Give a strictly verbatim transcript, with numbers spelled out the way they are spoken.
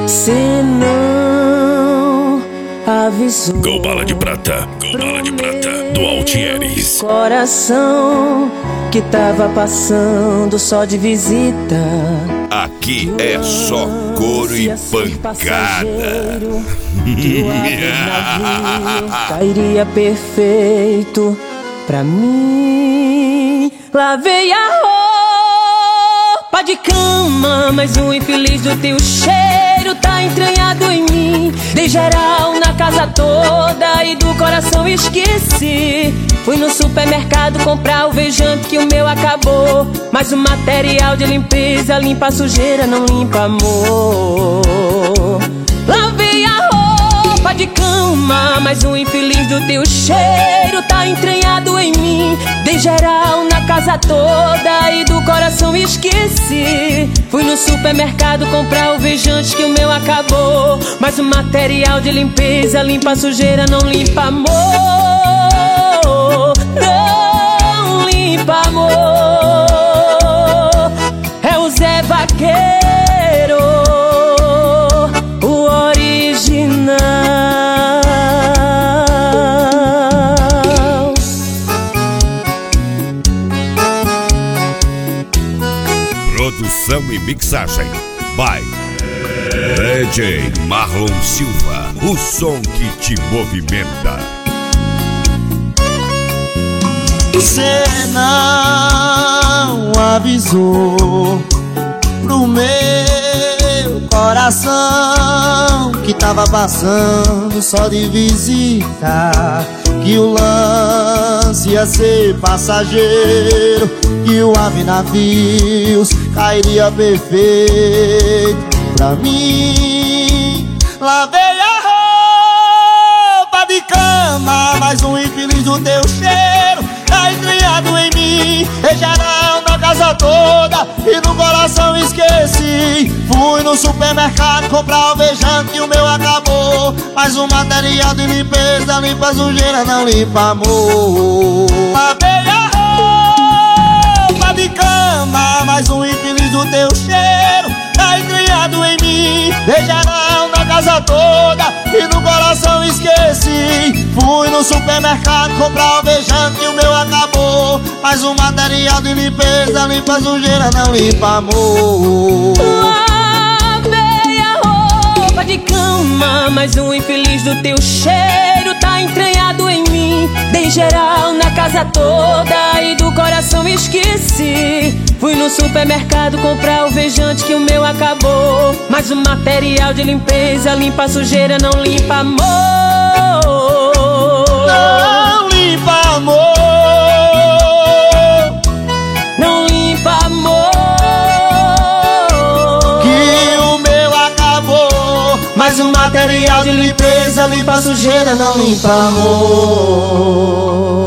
Cê não avisou. Gol Bala de Prata, Gol Bala de Prata, do Altieres. Coração que tava passando só de visita. Aqui é só couro e pancada. Que o navio cairia perfeito pra mim. Lavei a roupa de cama, mas o infeliz do teu cheiro tá entranhado em mim. Dei geral na casa toda e do coração esqueci. Fui no supermercado comprar o vejante que o meu acabou, mas o material de limpeza limpa a sujeira, não limpa amor. Lavei a roupa de cama, mas o infeliz do teu cheiro tá entranhado em mim. Dei geral na casa toda e do coração esqueci. Fui no supermercado comprar o vejante que o meu acabou, mas o material de limpeza limpa a sujeira, não limpa amor. Não limpa amor. É o Zé Vaqueiro, o original. Produção e mixagem by D J Marlon Silva, o som que te movimenta. Cê não avisou pro meu coração que tava passando só de visita, que o lance ia ser passageiro, que o ave navios cairia perfeito pra mim. Lavei a roupa de cama, mas um infeliz do teu cheiro tá entranhado em mim. Dei geral na casa toda e no coração esqueci. Fui no supermercado comprar o vejante que o meu acabou, mas o material de limpeza limpa a sujeira, não limpa amor. Lavei a roupa de cama, mas um infeliz do teu cheiro tá entranhado em mim. Dei geral na casa toda e no coração esqueci. Fui no supermercado comprar o vejante e o meu acabou, mas o material de limpeza limpa a sujeira, não limpa amor. Lavei a roupa de cama, mas o infeliz do teu cheiro tá entranhado em mim. Dei geral na casa toda e do coração esqueci. Fui no supermercado comprar o vejante que o meu acabou, mas o material de limpeza limpa a sujeira, não limpa amor. Não limpa amor. Não limpa amor. Que o meu acabou, mas o material de limpeza limpa a sujeira, não limpa amor.